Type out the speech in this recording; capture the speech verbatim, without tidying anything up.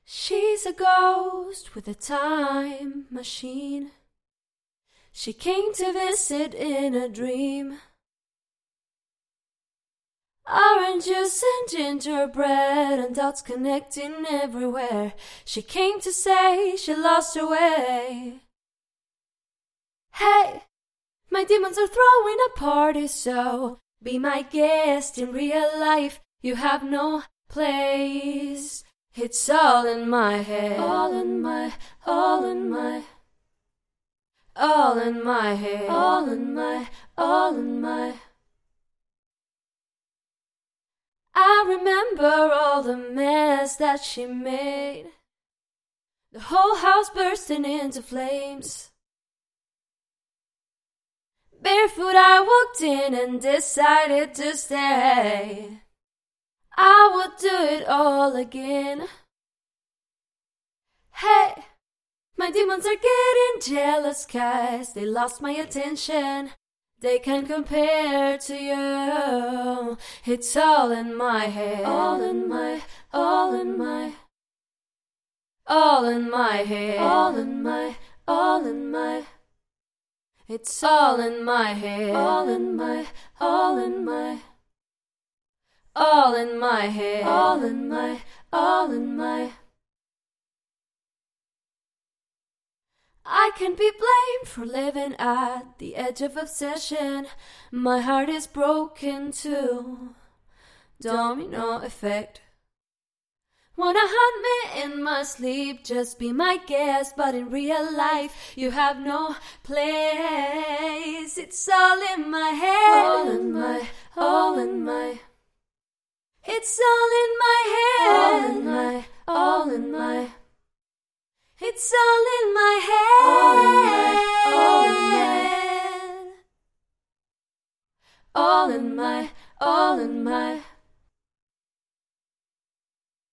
She's a ghost with a time machine. She came to visit in a dream. Orange juice and gingerbread and dots connecting everywhere. She came to say she lost her way. Hey, my demons are throwing a party, so be my guest in real life. You have no place. It's all in my head. All in my, all in my, all in my head. All in my, all in my. I remember all the mess that she made. The whole house bursting into flames. Barefoot I walked in and decided to stay. I would do it all again. Hey, my demons are getting jealous 'cause they lost my attention. They can't compare to you. It's all in my head. All in my, all in my, all in my head. All in my, all in my. It's all in my head. All in my, all in my, all in my head. All in my, all in my. I can be blamed for living at the edge of obsession. My heart is broken too. Domino effect. Wanna hunt me in my sleep, just be my guest, but in real life you have no place. It's all in my head. All in my, all in my. It's all in my head. All in my, all in my. It's all in my head. All in my, all in my, all in my, all in my.